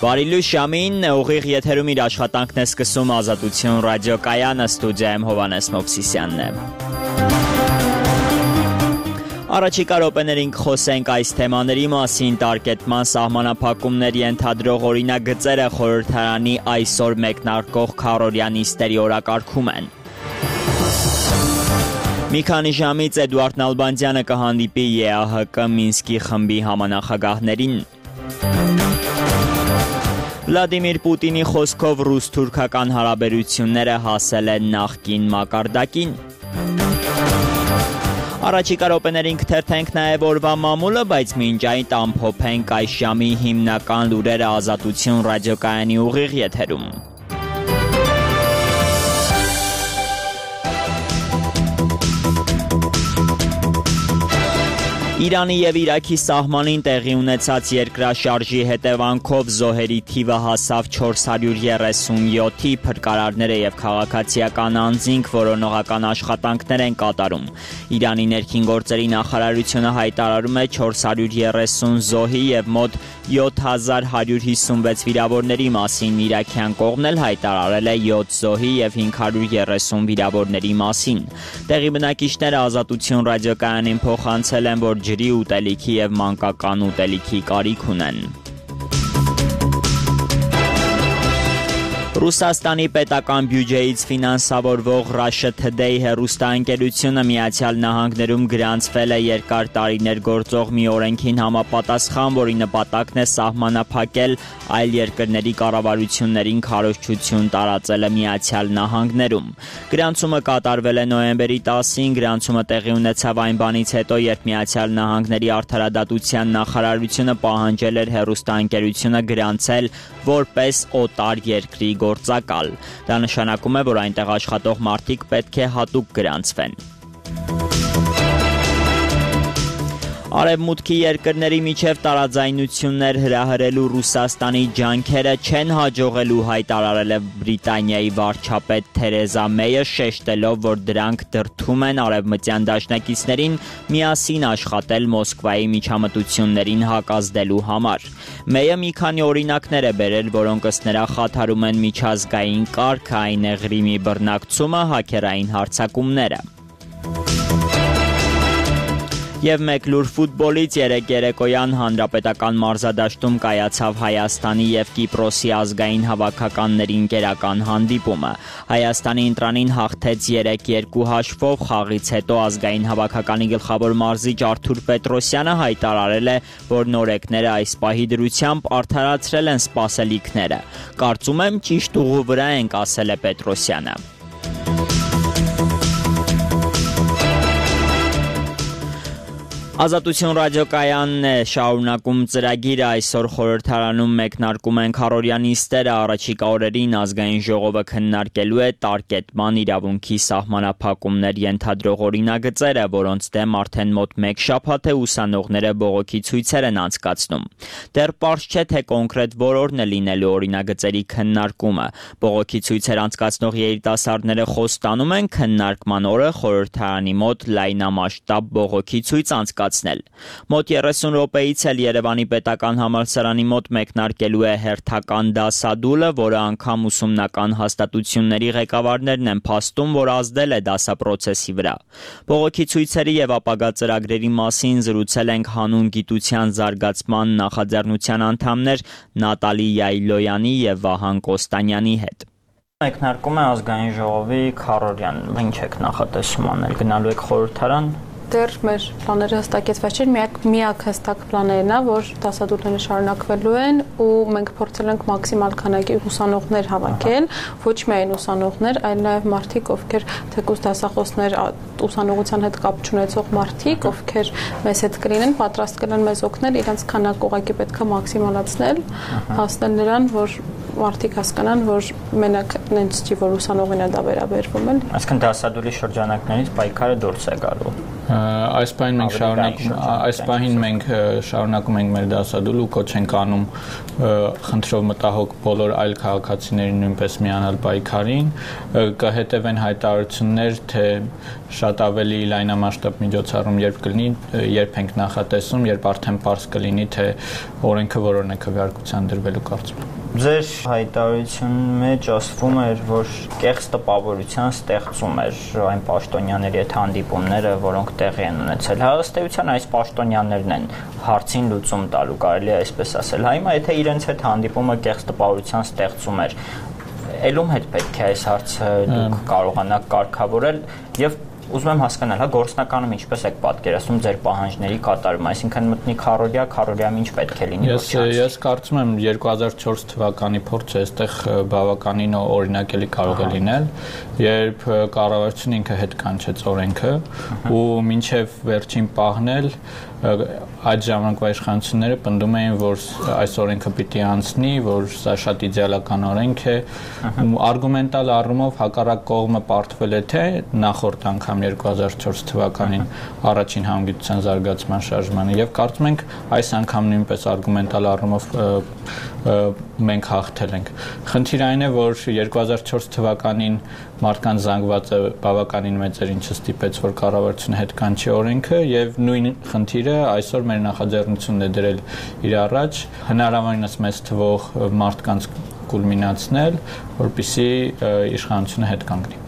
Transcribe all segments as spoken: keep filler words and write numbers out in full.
Բարիլուս Շամին ուղիղ եթերում իր աշխատանքն է սկսում Ազատություն ռադիոկայանը, ստուդիայում Հովհաննես Մովսիսյանն է։ Առաջիկա րոպեներին կխոսենք այս թեմաների մասին, տարկետման սահմանափակումներ ենթադրող օրինագծերը խորհրդարանի այսօր մեկնարկող քառօրյա նիստերի օրակարգում են։ Մի քանի ժամից Էդուարդ Նալբանդյանը կհանդիպի ԵԱՀԿ Մինսկի խմբի համանախագահներին։ Վլադիմիր Պուտինի խոսքով ռուս-թուրքական հարաբերությունները հասել են նախկին մակարդակին։ Առաջիկա րոպեներին կթերթենք նաև օրվա մամուլը, բայց մինչ այն ամփոփենք այս ժամի հիմնական լուրերը Ազատություն ռադիոկայանի ուղիղ եթերում։ Իրանի և Իրաքի սահմանին տեղի ունեցած երկրաշարժի հետևանքով զոհերի թիվը հասավ չորս հարյուր երեսունյոթի, փրկարարները և քաղաքացիական անձինք որոնողական աշխատանքներ են կատարում։ Իրանի ներքին գործերի նախարարությունը հայտարարում է չորս հարյուր երեսուն զոհի և մոտ յոթ հազար հարյուր հիսունվեց վիրավորների մասին, իրաքյան կողմն էլ հայտարարել է յոթ զոհի և հինգ հարյուր երեսուն վիրավորների մասին։ Տեղի բնակիչները Ազատություն ռադիոկայանին փոխանցել են, որ ջրի, ուտելիքի և մանկական ուտելիքի կարիք ունեն։ Ռուսաստանի պետական բյուջեից ֆինանսավորվող Russia Today հեռուստաընկերությունը Միացյալ Նահանգներում գրանցվել է երկար տարիներ գործող մի օրենքին համապատասխան, որի նպատակն է սահմանափակել այլ երկրների կառավարություններին քարոզչություն տարածելը Միացյալ Նահանգներում։ Գրանցումը կատարվել է նոյեմբերի տասին, գրանցումը տեղի ունեցավ այն բանից հետո, երբ Միացյալ Նահանգների արդարադատության նախարարությունը պահանջել էր հեռուստաընկերությունը գրանցել որպես օտար երկրի գործակալ։ Դա նշանակում է, որ այնտեղ աշխատող մարդիկ պետք է հատուկ գրանցվեն։ Արևմուտքի երկրների միջև տարաձայնություններ հրահրելու Ռուսաստանի ջանքերը չեն հաջողելու, հայտարարել է Բրիտանիայի վարչապետ Թերեզա Մեյը, շեշտելով, որ դրանք դրդում են արևմտյան դաշնակիցներին միասին աշխատել Մոսկվայի միջամտություններին հակազդելու համար։ Մեյը մի քանի օրինակներ է բերել, որոնք ըստ նրա խաթարում են միջազգային կարգը, այն է Ղրիմի բռնակցումը, հաքերային հարձակումները։ Եվ մեկ լուր ֆուտբոլից երեկ երեկոյան հանրապետական մարզադաշտում կայացավ Հայաստանի և Կիպրոսի ազգային հավաքականների ընկերական հանդիպումը։ Հայաստանի ընտրանին հաղթեց երեք երկու հաշվով, խաղից հետո ազգային հավաքականի գլխավոր մարզիչ Արթուր Պետրոսյանը հայտարարել է, որ նորեկները այս պահի դրությամբ արդարացրել են սպասելիքները։ Կարծում եմ ճիշտ ուղու վրա ենք, ասել է Պետրոսյանը։ Ազատություն ռադիոկայանն է շարունակում ծրագիրը, այսօր խորհրդարանում մեկնարկում են քառօրյա նիստերը, առաջիկա օրերին ազգային ժողովը քննարկելու է տարկետման իրավունքի սահմանափակումներ ենթադրող օրինագծերը, որոնց դեմ արդեն մոտ մեկ շաբաթ է ուսանողները բողոքի ցույցեր են անցկացնում։ Դեռ պարզ չէ, թե կոնկրետ որորն է լինելու օրինագծերի քննարկումը։ Բողոքի ցույցեր անցկացնող երիտասարդները խոստանում են քննարկման օրը խորհրդարանի մոտ լայնամասշտաբ բողոքի ցույց անցկացնել։ Մոտ երեսուն րոպեից էլ Երևանի պետական համալսարանի մոտ մեկնարկելու է հերթական դասադուլը, որը անգամ ուսումնական հաստատությունների ղեկավարներն են փաստում, որ ազդել է դասապրոցեսի վրա։ Բողոքի ցույցերի եւ ապագա ծրագրերի մասին զրուցել ենք հանուն գիտության զարգացման նախաձեռնության անդամներ Նատալի Յայլոյանի եւ Վահան Կոստանյանի հետ։ Մեկնարկում է ազգային ժողովի քառօրյան, ինչ եք նախատեսում անել, գնալու եք խորհրդարան։ Դեռ մեր պլանները հստակեցված չեն, միակ միակ հստակ պլաներն է, որ դասադուլները շարունակվելու են ու մենք փորձել ենք մաքսիմալ քանակի ուսանողներ հավաքել, ոչ միայն ուսանողներ, այլ նաև մարդիկ, ովքեր թեկուզ դասախոսներ, ուսանողության հետ կապ չունեցող մարդիկ, ովքեր մեզ հետ կլինեն, պատրաստ կլինեն մեզ օգնել, իրենց քանակը ուղղակի պետք է մաքսիմալացնել, հասնել նրան, որ մարդիկ հասկանան, որ մենակ նենց չի, որ ուսանողին է դա վերաբերվում էլ։ Այսինքն դասադուլի շրջանակներից պայքարը դուրս է գալու։ Այս պահին մենք շարունակում այս պահին մենք շարունակում ենք մեր դասադուլ ու կոչ ենք անում խնդրով մտահոգ բոլոր այլ քաղաքացիներին նույնպես միանալ պայքարին, կհետևեն հայտարարություններ, թե շատ ավելի լայնամասշտաբ միջոցառում երբ կլինի, երբ ենք նախատեսում, երբ արդեն պարզ կլինի, թե օրենքը որոնն է քվեարկության դրվելու կարծում եմ։ Ձեր հայտարարության մեջ ասվում էր, որ կեղծ տպավորության ստեղծում էր այն պաշտոնյաների հետ հանդիպումները, որոնք տեղի են ունեցել։ Հաստատության այս պաշտոնյաներն են հարցին լուծում տալու, կարելի է այսպես ասել։ Հիմա եթե իրենց հետ հանդիպումը կեղծ տպավորության ստեղծում էր, ելում հետ պետք է այս հարցը դուք կարողանաք կարգավորել եւ ուզում եմ հասկանալ, հա գործնականում ինչպես եք պատկերացնում ձեր պահանջների կատարումը, այսինքն մտնի քարորիա, քարորիամ ինչ պետք է լինի։ Ես ես կարծում եմ երկու հազար չորս թվականի փորձը այստեղ բավականին օրինակելի կարող է լինել, երբ կառավարությունը ինքը հետ կանչեց օրենքը ու մինչև վերջին պահն էլ այդ ժամանակվա իշխանությունները պնդում էին, որ այս օրենքը պիտի անցնի, որ սա շատ իդեալական օրենք է, ու արգումենտալ առումով հակառակ կողմը պարտվել է թե նախորդ անգամ երկու հազար չորս թվականին առաջին համագիտության զարգացման շարժմանը եւ կարծում ենք այս անգամ նույնպես արգումենտալ առումով մենք հաղթել ենք։ Խնդիրը այն է, որ երկու հազար չորս թվականին մարդկանց զանգվածը բավականին մեծ էր, ինչը ստիպեց, որ կառավարությունը հետ կանչի օրենքը եւ նույն խնդիրը այսօր մեր նախաձեռնությունն է դրել իր առաջ հնարավորինս մեծ թվող մարդկանց կուլմինացնել, որպեսզի իշխանությունը հետ կանգնի։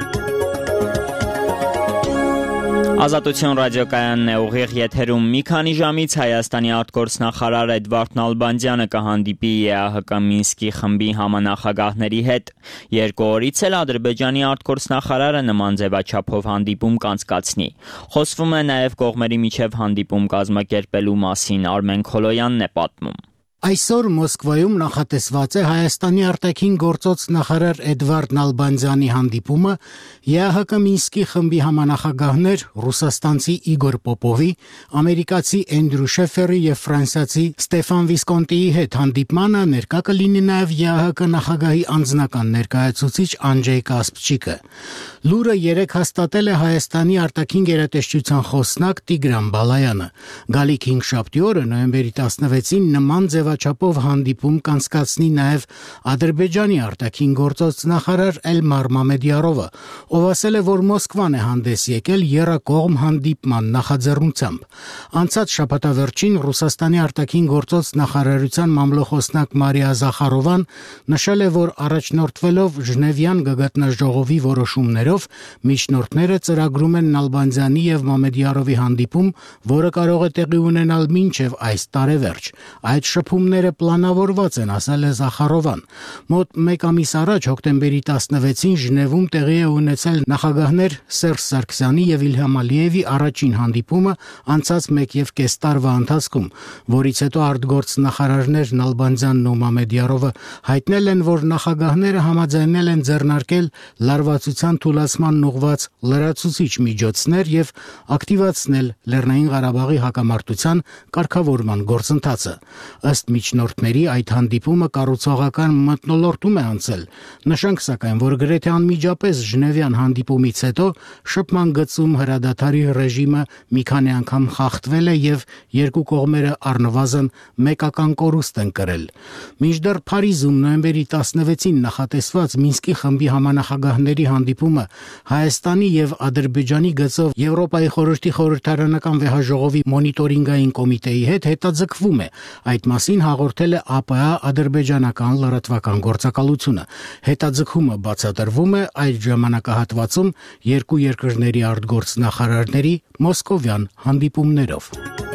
Ազատություն ռադիոկայանն է, ուղիղ եթերում մի քանի ժամից Հայաստանի արտգործնախարար Էդվարդ Նալբանդյանը կհանդիպի Է Ա Հ Կ Մինսկի խմբի համանախագահների հետ։ Երկու օրից էլ Ադրբեջանի արտգործնախարարը նման ձևաչափով հանդիպում կանցկացնի։ Խոսվում է նաև կողմերի միջև հանդիպում կազմակերպելու մասին, Արմեն Քոլոյանն է պատմում։ Այսօր Մոսկվայում նախատեսված է Հայաստանի արտաքին գործոց նախարար Էդվարդ Նալբանդյանի հանդիպումը Է Ա Հ Կ Մինսկի խմբի համանախագահներ ռուսաստանցի Իգոր Պոպովի, ամերիկացի Էնդրու Շեֆերի եւ ֆրանսիացի Ստեֆան Վիսկոնտիի հետ հանդիպմանը ներկա կլինի նաեւ Է Ա Հ Կ նախագահի անձնական ներկայացուցիչ Անջեյ Կասպչիկը։ Լուրը երեք հաստատել է Հայաստանի արտաքին գերատեսչության խոսնակ Տիգրան Բալայանը։ Գալիք հինգշաբթի օրը նոյեմբերի տասնվեցին նման ձևաչափով հանդիպում կանցկացնի նաև Ադրբեջանի արտաքին գործոց նախարար Էլմար Մամեդյարովը, ով ասել է, որ Մոսկվան է հանդես եկել եռակողմ հանդիպման նախաձեռնությամբ։ Անցած շաբաթավերջին Ռուսաստանի արտաքին գործոց նախարարության մամլոխոսնակ Մարիա Զախարովան նշել է, որ առաջնորդվելով Ժնևյան գագաթնաժողովի որոշումներով միջնորդները ծրագրում են Նալբանդյանի եւ Մամեդյարովի հանդիպում, որը կարող է տեղի ունենալ մինչև այս տարեվերջ։ Այդ շփումները պլանավորված են, ասել է Զախարովան։ Մոտ մեկ ամիս առաջ հոկտեմբերի տասնվեցին Ժնևում տեղի է ունեցել նախագահներ Սերժ Սարգսյանի եւ Իլհամ Ալիևի առաջին հանդիպումը անցած մեկ եւ կես տարվա ընթացքում, որից հետո արտգործնախարարներ Նալբանդյանն ու Մամեդյարովը հայտնել են, որ նախագահները համաձայնել են ձեռնարկել լարվածության թուլացման ուղղված լրացուցիչ միջոցներ եւ ակտիվացնել Լեռնային Ղարաբաղի հակամարտության կարգավորման գործընթացը։ Ըստ միջնորդների այդ հանդիպումը կառուցողական մթնոլորտում է անցել։ Նշենք սակայն, որ գրեթե անմիջապես Ժնևյան հանդիպումից հետո շփման գծում հրադադարի ռեժիմը մի քանի անգամ խախտվել է եւ երկու կողմերը առնվազն մեկական կորուստ են կրել։ Մինչդեռ Փարիզում նոյեմբերի տասնվեցին նախատեսված Մինսկի խմբի համանախագահների հանդիպումը Հայաստանի եւ Ադրբեջանի գծով Եվրոպայի խորհրդի խորհրդարանական վեհաժողովի մոնիտորինգային կոմիտեի հետ հետաձգվում է։ Այդ մասին հաղորդել է Ա Պ Ա ադրբեջանական լրատվական գործակալությունը։ Հետաձգումը բացատրվում է այդ ժամանակահատվածում երկու երկրների արտգործնախարարների մոսկովյան հանդիպումներով։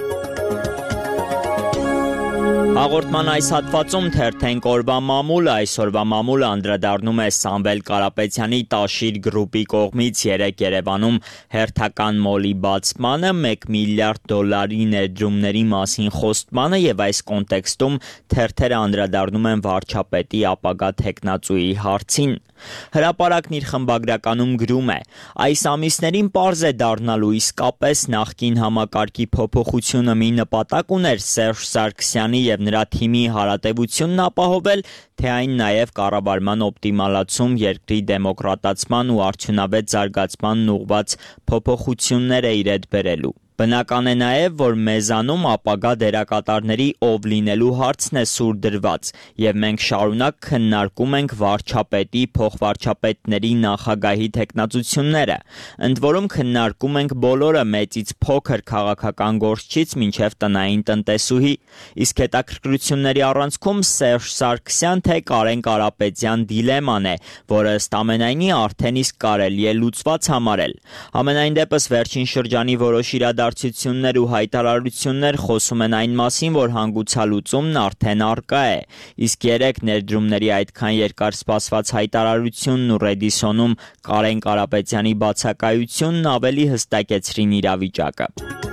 Հաղորդման այս հատվածում թերթենք օրվա մամուլը, այսօրվա մամուլը անդրադառնում է Սամվել Կարապետյանի Տաշիր գրուպի կողմից երեկ Երևանում հերթական մոլի բացմանը, մեկ միլիարդ դոլարի ներդրումների մասին խոստմանը եւ այս կոնտեքստում թերթերը անդրադառնում են վարչապետի ապագա թեկնածուի հարցին։ Հրապարակն իր խմբագրականում գրում է. այս ամիսներին պարզ է դառնալու իսկապես նախկին համակարգի փոփոխությունը մի նպատակ ուներ Սերժ Սարգսյանի Փաշինյանի եւ նրա թիմի հարատեվությունն ապահովել, թե այն նաև կառավարման օպտիմալացում, երկրի դեմոկրատացման ու արդյունավետ զարգացմանն ուղղված փոփոխություններ է իր հետ բերելու։ Բնական է նաև, որ մեզանում ապագա դերակատարների ով լինելու հարցն է սուր դրված, եւ մենք շարունակ քննարկում ենք վարչապետի, փոխվարչապետների, նախագահի թեկնածությունները, ընդ որում քննարկում ենք բոլորը մեծից փոքր քաղաքական գործչից մինչև տնային տնտեսուհի, իսկ հետաքրքրությունների առանցքում Սերժ Սարգսյան թե Կարեն Կարապետյան դիլեման է, որը ըստ ամենայնի արդեն իսկ կարելի է լուծված համարել։ Համենայն դեպս վերջին շրջանի որոշ իրադարձություններ ու հայտարարություններ խոսում են այն մասին, որ հանգուցալուծումն արդեն առկա է, իսկ երեք ներդրումների այդքան երկար սպասված հայտարարությունն ու Ռեդիսոնում Կարեն Կարապետյանի բացակայությունն ավելի հստակեցրին իրավիճակը։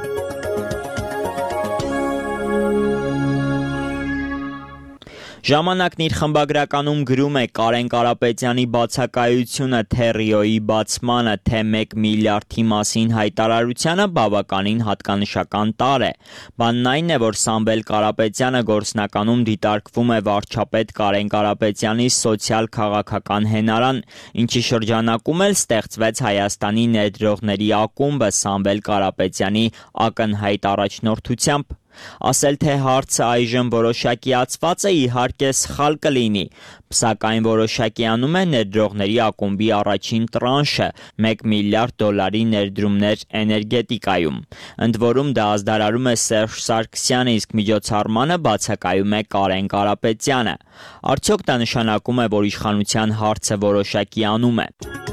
Ժամանակն իր խմբագրականում գրում է Կարեն Կարապետյանի բացակայությունը թե Ռիոյի բացմանը, թե մեկ միլիարդի մասին հայտարարությանը բավականին հատկանշական տարր է։ Բանն այն է, որ Սամվել Կարապետյանը գործնականում դիտարկվում է վարչապետ Կարեն Կարապետյանի սոցիալ-քաղաքական հենարան, ինչի շրջանակում էլ ստեղծվեց Հայաստանի ներդրողների ակումբը Սամվել Կարապետյանի ակնհայտ առաջնորդությամբ։ Ասել թե հարցը այժմ որոշակիացված է իհարկե սխալ կլինի, սակայն որոշակիանում է ներդրողների ակումբի առաջին տրանշը՝ մեկ միլիարդ դոլարի ներդրումներ էներգետիկայում։ Ընդ որում դա ազդարարում է Սերժ Սարգսյանը, իսկ միջոցառմանը բացակայում է Կարեն Կարապետյանը։ Արդյոք դա նշանակում է, որ իշխանության հարցը որոշակիանում է։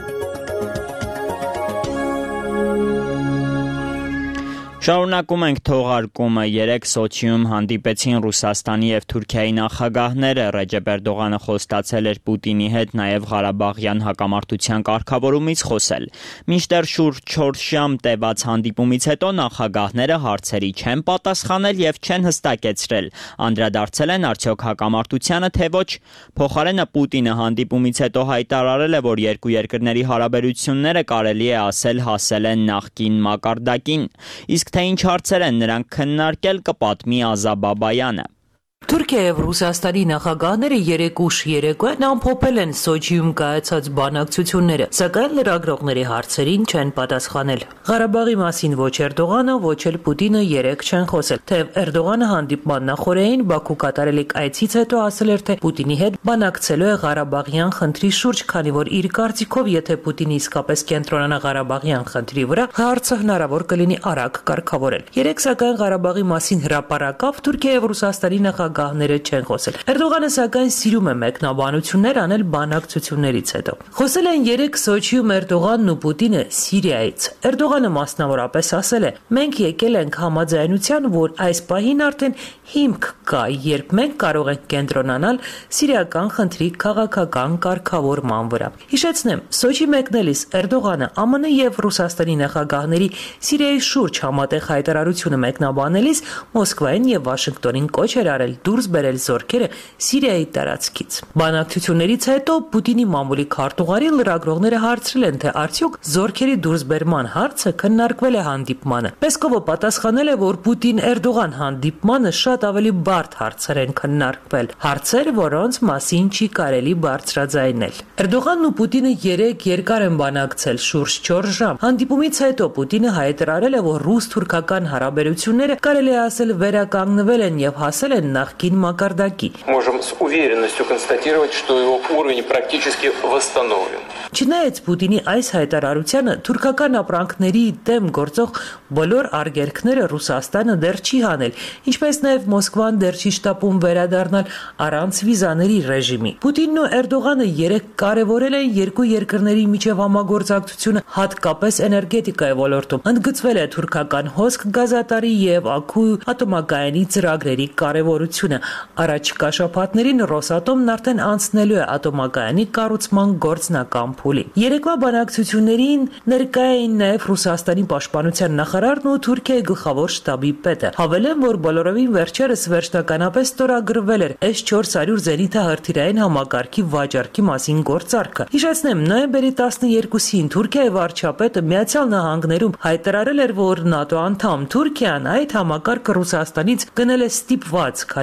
Շարունակում ենք թողարկումը։ Երեկ Սոչիում հանդիպեցին Ռուսաստանի եւ Թուրքիայի նախագահները։ Ռեջեփ Էրդողանը խոստացել էր Պուտինի հետ նաև Ղարաբաղյան հակամարտության կարգավորումից խոսել։ Մինչդեռ շուրջ չորս ժամ տևած հանդիպումից հետո նախագահները հարցերի չեն պատասխանել եւ չեն հստակեցրել, անդրադարձել են արդյոք հակամարտությանը, թե ոչ։ Փոխարենը Պուտինը հանդիպումից հետո հայտարարել է, որ երկու երկրների հարաբերությունները կարելի է ասել հասել են նախկին մակարդակին։ Իսկ թե ինչ հարցեր են նրանք քննարկել, կպատմի Ազա Բաբայանը։ Թուրքիա եւ Ռուսաստանի նախագահները երեկ ուշ երեկոյան ամփոփել են Սոչիում կայացած բանակցությունները, սակայն լրագրողների հարցերին չեն պատասխանել։ Ղարաբաղի մասին ոչ Էրդողանը, ոչ էլ Պուտինը երեկ չեն խոսել, թեև Էրդողանը հանդիպման նախորդին Բաքու կատարելիք այցից հետո ասել էր, թե Պուտինի հետ բանակցելու է Ղարաբաղյան խնդրի շուրջ, քանի որ իր կարծիքով, եթե Պուտինը իսկապես կենտրոնանա Ղարաբաղյան խնդրի վրա, հարցը հնարավոր կլինի արագ կարգավորել։ Երեկ սակայն Ղարաբաղի մասին հրապարակավ Թուրքիա եւ Ռուսաստանի նախագահները չեն խոսել։ Էրդողանը սակայն սիրում է մեկնաբանություններ անել բանակցություններից հետո։ Խոսել են երեք Սոչիում Էրդողանն ու Պուտինը Սիրիայից։ Էրդողանը մասնավորապես ասել է. «Մենք եկել ենք համաձայնության, որ այս պահին արդեն հիմք կա, երբ մենք կարող ենք կենտրոնանալ սիրիական խնդրի քաղաքական կարգավորման վրա»։ Հիշեցնեմ, Սոչի մեկնելիս Էրդողանը ԱՄՆ եւ Ռուսաստանի նախագահների Սիրիայի շուրջ համատեղ հայտարարությունը մեկնաբանելիս Մոսկվային եւ Վաշինգտոնին կոչ էր արել դուրս բերել զորքերը Սիրիայի տարածքից։ Բանակցություններից հետո Պուտինի մամուլի քարտուղարի լրագրողները հարցրել են, թե արդյոք զորքերի դուրսբերման հարցը քննարկվել է հանդիպմանը։ Պեսկովը պատասխանել է, որ Պուտին-Էրդողան հանդիպմանը շատ ավելի բարդ հարցեր են քննարկվել, հարցեր, որոնց մասին չի կարելի բարձրաձայնել։ Էրդողանն ու Պուտինը երեք երկար են բանակցել շուրջ չորս ժամ։ Հանդիպումից հետո Պուտինը հայտարարել է, որ ռուս-թուրքական հարաբերությունները կարելի է ասել վերականգնվել են եւ հասել են նախկին մակարդակի։ Можем с уверенностью констатировать, что его уровень практически восстановлен. Չնայած Պուտինի այս հայտարարությանը թուրքական ապրանքների դեմ գործող բոլոր արգելքները Ռուսաստանը դեռ չի հանել, ինչպես նաև Մոսկվան դեռ չի շտապում վերադառնալ առանց վիզաների ռեժիմի։ Պուտինն ու Էրդողանը երեք կարևորել են երկու երկրների միջև համագործակցությունը հատկապես էներգետիկայի ոլորտում։ Ընդգծվել է թուրքական հոսք գազատարի եւ Աքու ատոմակայանի ծրագրերի կարևորությունը։ Առաջիկա շաբաթներին Ռոսատոմն արդեն անցնելու է ատոմակայանի կառուցման գործնական փուլի։ Երեկվա բանակցություններին ներկա էին նաև Ռուսաստանի պաշտպանության նախարարն ու Թուրքիայի գլխավոր շտաբի պետը։ Հավելեմ, որ բոլորովին վերջերս վերջնականապես ստորագրվել էր էս չորս հարյուր զենիթահրթիռային համակարգի վաճառքի մասին գործարքը։ Հիշեցնեմ, նոյեմբերի տասներկուսին Թուրքիայի վարչապետը Միացյալ Նահանգներում հայտարարել էր, որ ՆԱՏՕ անդամ Թուրքիան այդ համակարգը Ռուսաստանից գնել է ստիպված, քանի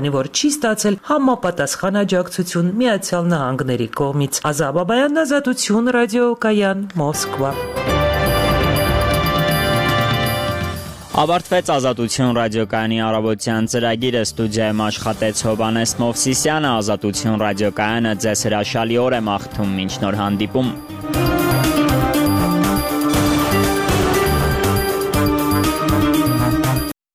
քանի որ չի ստացել համապատասխան աջակցություն Միացյալ Նահանգների կողմից։ Ազա Բաբայան, Ազատություն, ռադիոկայան, Մոսկվա։ Ավարտվեց Ազատություն ռադիոկայանի առավոտյան ծրագիրը, ստուդիայում աշխատեց Հովհաննես Մովսիսյանը, Ազատություն ռադիոկայանը ձեզ հրաշալի օր է մաղթում, մինչ նոր հանդիպում։